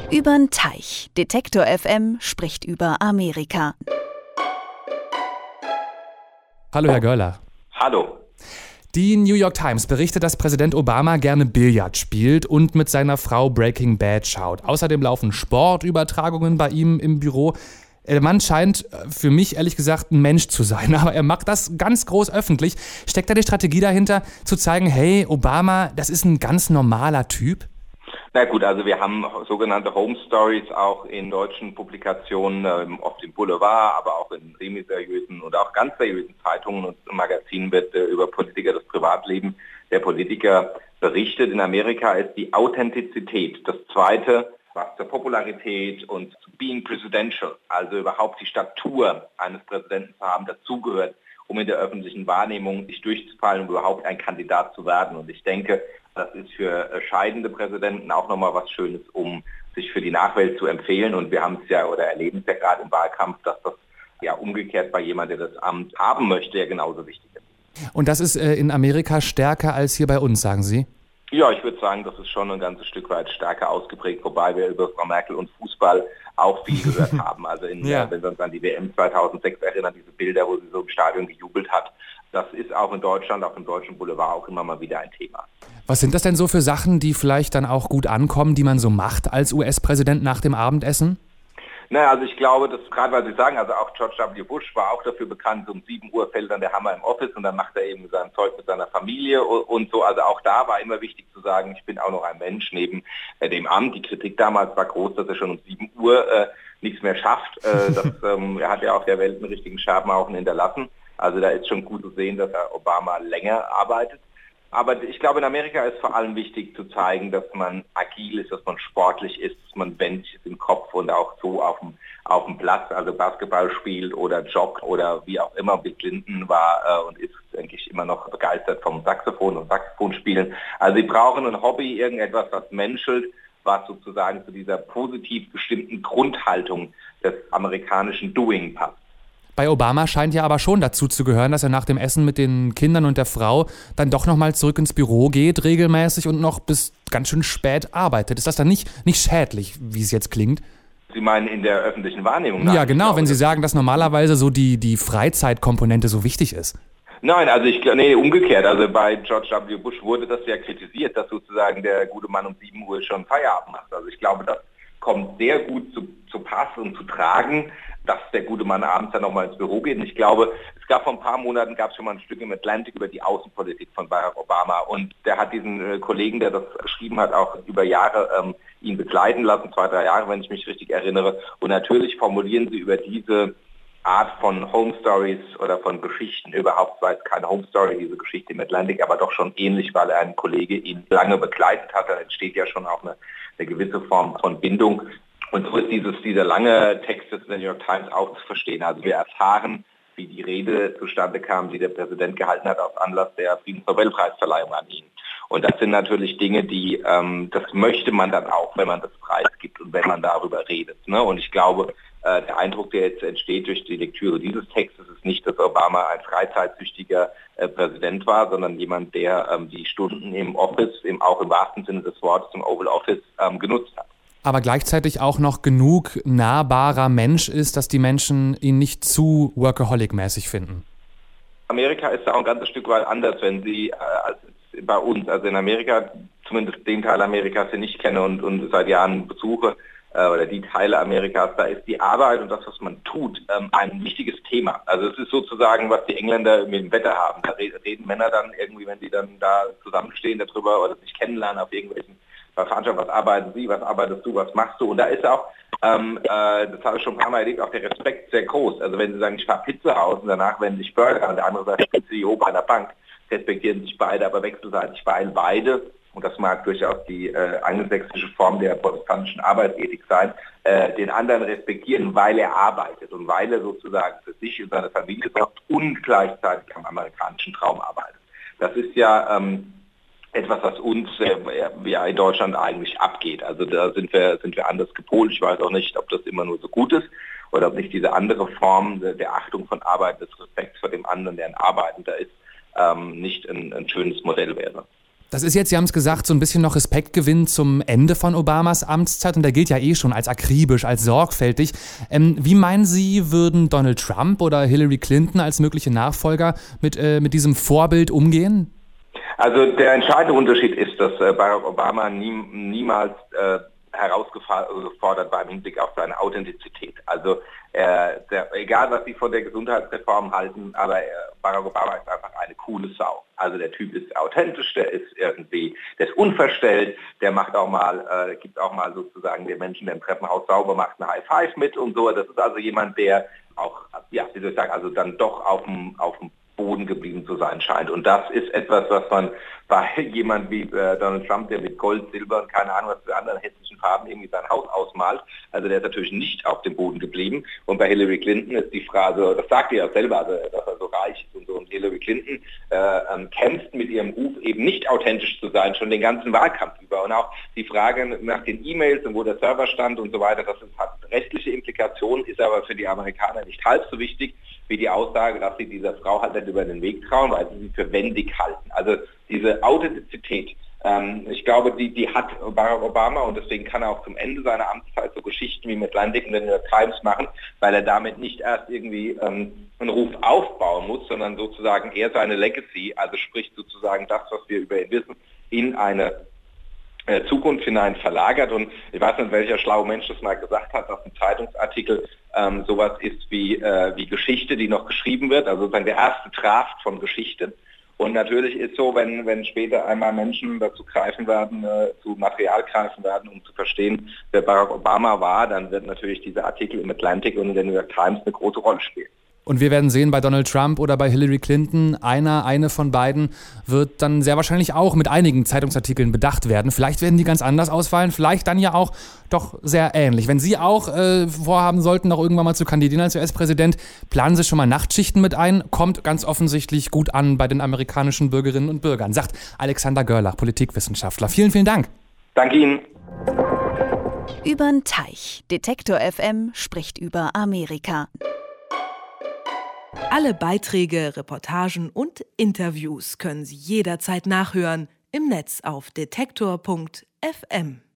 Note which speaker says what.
Speaker 1: Übern Teich. Detektor FM spricht über Amerika.
Speaker 2: Hallo, Herr Görler.
Speaker 3: Hallo.
Speaker 2: Die New York Times berichtet, dass Präsident Obama gerne Billard spielt und mit seiner Frau Breaking Bad schaut. Außerdem laufen Sportübertragungen bei ihm im Büro. Der Mann scheint für mich ehrlich gesagt ein Mensch zu sein, aber er macht das ganz groß öffentlich. Steckt da die Strategie dahinter, zu zeigen, hey, Obama, das ist ein ganz normaler Typ?
Speaker 3: Na gut, also wir haben sogenannte Home Stories auch in deutschen Publikationen, oft im Boulevard, aber auch in semi-seriösen und auch ganz seriösen Zeitungen und Magazinen wird über Politiker, das Privatleben der Politiker berichtet. In Amerika ist die Authentizität das Zweite, was zur Popularität und zu being presidential, also überhaupt die Statur eines Präsidenten zu haben, dazugehört, um in der öffentlichen Wahrnehmung sich durchzufallen und überhaupt ein Kandidat zu werden. Und ich denke, das ist für scheidende Präsidenten auch nochmal was Schönes, um sich für die Nachwelt zu empfehlen. Und wir haben es ja oder erleben es ja gerade im Wahlkampf, dass das ja umgekehrt bei jemandem, der das Amt haben möchte, ja genauso wichtig ist.
Speaker 2: Und das ist in Amerika stärker als hier bei uns, sagen Sie?
Speaker 3: Ja, ich würde sagen, das ist schon ein ganzes Stück weit stärker ausgeprägt, wobei wir über Frau Merkel und Fußball auch viel gehört haben. Also wenn wir uns an die WM 2006 erinnern, diese Bilder, wo sie so im Stadion gejubelt hat, das ist auch in Deutschland, auf dem deutschen Boulevard auch immer mal wieder ein Thema.
Speaker 2: Was sind das denn so für Sachen, die vielleicht dann auch gut ankommen, die man so macht als US-Präsident nach dem Abendessen?
Speaker 3: Naja, also ich glaube, dass gerade weil Sie sagen, also auch George W. Bush war auch dafür bekannt, um 7 Uhr fällt dann der Hammer im Office und dann macht er eben sein Zeug mit seiner Familie und so. Also auch da war immer wichtig zu sagen, ich bin auch noch ein Mensch neben dem Amt. Die Kritik damals war groß, dass er schon um 7 Uhr nichts mehr schafft. Er hat ja auch der Welt einen richtigen Scherbenhaufen hinterlassen. Also da ist schon gut zu sehen, dass Obama länger arbeitet. Aber ich glaube, in Amerika ist vor allem wichtig zu zeigen, dass man agil ist, dass man sportlich ist, dass man wendig ist im Kopf und auch so auf dem Platz, also Basketball spielt oder joggt oder wie auch immer. Bill Clinton war und ist, denke ich, immer noch begeistert vom Saxophon und Saxophonspielen. Also sie brauchen ein Hobby, irgendetwas, was menschelt, was sozusagen zu dieser positiv bestimmten Grundhaltung des amerikanischen Doing passt.
Speaker 2: Bei Obama scheint ja aber schon dazu zu gehören, dass er nach dem Essen mit den Kindern und der Frau dann doch nochmal zurück ins Büro geht, regelmäßig und noch bis ganz schön spät arbeitet. Ist das dann nicht schädlich, wie es jetzt klingt?
Speaker 3: Sie meinen in der öffentlichen Wahrnehmung?
Speaker 2: Ja, genau, wenn Sie sagen, dass normalerweise so die Freizeitkomponente so wichtig ist.
Speaker 3: Nein, also umgekehrt. Also bei George W. Bush wurde das ja kritisiert, dass sozusagen der gute Mann um 7 Uhr schon Feierabend macht. Also ich glaube, das kommt sehr gut zu Pass und zu tragen, dass der gute Mann abends dann nochmal ins Büro geht. Und ich glaube, es gab vor ein paar Monaten, gab es schon mal ein Stück im Atlantic über die Außenpolitik von Barack Obama. Und der hat diesen Kollegen, der das geschrieben hat, auch über Jahre ihn begleiten lassen, 2, 3 Jahre, wenn ich mich richtig erinnere. Und natürlich formulieren sie über diese Art von Home Stories oder von Geschichten überhaupt, war es keine Home Story, diese Geschichte im Atlantic, aber doch schon ähnlich, weil ein Kollege ihn lange begleitet hat. Da entsteht ja schon auch eine gewisse Form von Bindung. Und so ist dieser lange Text des New York Times auch zu verstehen. Also wir erfahren, wie die Rede zustande kam, die der Präsident gehalten hat auf Anlass der Friedensnobelpreisverleihung an ihn. Und das sind natürlich Dinge, die das möchte man dann auch, wenn man das preisgibt und wenn man darüber redet. Ne? Und ich glaube, der Eindruck, der jetzt entsteht durch die Lektüre dieses Textes, ist nicht, dass Obama ein freizeitsüchtiger Präsident war, sondern jemand, der die Stunden im Office, auch im wahrsten Sinne des Wortes, im Oval Office genutzt hat.
Speaker 2: Aber gleichzeitig auch noch genug nahbarer Mensch ist, dass die Menschen ihn nicht zu workaholic-mäßig finden.
Speaker 3: Amerika ist da auch ein ganzes Stück weit anders, wenn Sie als bei uns, also in Amerika, zumindest den Teil Amerikas, den ich kenne und seit Jahren besuche, oder die Teile Amerikas, da ist die Arbeit und das, was man tut, ein wichtiges Thema. Also es ist sozusagen, was die Engländer mit dem Wetter haben. Da reden Männer dann irgendwie, wenn die dann da zusammenstehen darüber oder sich kennenlernen auf irgendwelchen Veranstaltungen, was arbeiten Sie, was arbeitest du, was machst du? Und da ist auch, das habe ich schon ein paar Mal erlebt, auch der Respekt sehr groß. Also wenn Sie sagen, ich fahre Pizza aus und danach werden sich Burger und der andere sagt, ich bin CEO bei einer Bank, respektieren sich beide, aber wechselseitig, weil beide, und das mag durchaus die angelsächsische Form der protestantischen Arbeitsethik sein, den anderen respektieren, weil er arbeitet und weil er sozusagen für sich und seine Familie sorgt und gleichzeitig am amerikanischen Traum arbeitet. Das ist ja etwas, was uns ja in Deutschland eigentlich abgeht. Also da sind wir anders gepolt. Ich weiß auch nicht, ob das immer nur so gut ist oder ob nicht diese andere Form der Achtung von Arbeit, des Respekts vor dem anderen, der ein Arbeitender ist, nicht ein schönes Modell wäre.
Speaker 2: Das ist jetzt, Sie haben es gesagt, so ein bisschen noch Respektgewinn zum Ende von Obamas Amtszeit und der gilt ja eh schon als akribisch, als sorgfältig. Wie meinen Sie, würden Donald Trump oder Hillary Clinton als mögliche Nachfolger mit diesem Vorbild umgehen?
Speaker 3: Also der entscheidende Unterschied ist, dass Barack Obama niemals herausgefordert war im Hinblick auf seine Authentizität. Also egal, was Sie von der Gesundheitsreform halten, aber Barack Obama ist einfach eine coole Sau. Also der Typ ist authentisch, der ist unverstellt, der macht auch mal, gibt auch mal sozusagen den Menschen, der im Treppenhaus sauber macht, eine High Five mit und so. Das ist also jemand, der auch, ja, wie soll ich sagen, also dann doch auf dem Boden geblieben zu sein scheint. Und das ist etwas, was man bei jemand wie Donald Trump, der mit Gold, Silber und keine Ahnung was für anderen hässlichen Farben irgendwie sein Haus ausmalt, also der ist natürlich nicht auf dem Boden geblieben. Und bei Hillary Clinton ist die Frage, das sagt er ja selber, also, dass er so reich ist und so. Und Hillary Clinton kämpft mit ihrem Ruf eben nicht authentisch zu sein, schon den ganzen Wahlkampf über. Und auch die Frage nach den E-Mails und wo der Server stand und so weiter, das hat rechtliche Implikationen, ist aber für die Amerikaner nicht halb so wichtig wie die Aussage, dass sie dieser Frau halt nicht über den Weg trauen, weil sie für wendig halten. Also diese Authentizität, ich glaube, die hat Barack Obama und deswegen kann er auch zum Ende seiner Amtszeit so Geschichten wie im Atlantic und der New York Times machen, weil er damit nicht erst irgendwie einen Ruf aufbauen muss, sondern sozusagen eher seine Legacy, also sprich sozusagen das, was wir über ihn wissen, in eine Zukunft hinein verlagert. Und ich weiß nicht, welcher schlaue Mensch das mal gesagt hat, dass ein Zeitungsartikel sowas ist wie Geschichte, die noch geschrieben wird, also sozusagen der erste Draft von Geschichte. Und natürlich ist so, wenn später einmal Menschen dazu greifen werden, zu Material greifen werden, um zu verstehen, wer Barack Obama war, dann wird natürlich dieser Artikel im Atlantic und in der New York Times eine große Rolle spielen.
Speaker 2: Und wir werden sehen, bei Donald Trump oder bei Hillary Clinton, eine von beiden wird dann sehr wahrscheinlich auch mit einigen Zeitungsartikeln bedacht werden. Vielleicht werden die ganz anders ausfallen, vielleicht dann ja auch doch sehr ähnlich. Wenn Sie auch vorhaben sollten, noch irgendwann mal zu kandidieren als US-Präsident, planen Sie schon mal Nachtschichten mit ein. Kommt ganz offensichtlich gut an bei den amerikanischen Bürgerinnen und Bürgern, sagt Alexander Görlach, Politikwissenschaftler. Vielen, vielen Dank.
Speaker 3: Danke Ihnen.
Speaker 1: Übern Teich. Detektor FM spricht über Amerika.
Speaker 4: Alle Beiträge, Reportagen und Interviews können Sie jederzeit nachhören im Netz auf detektor.fm.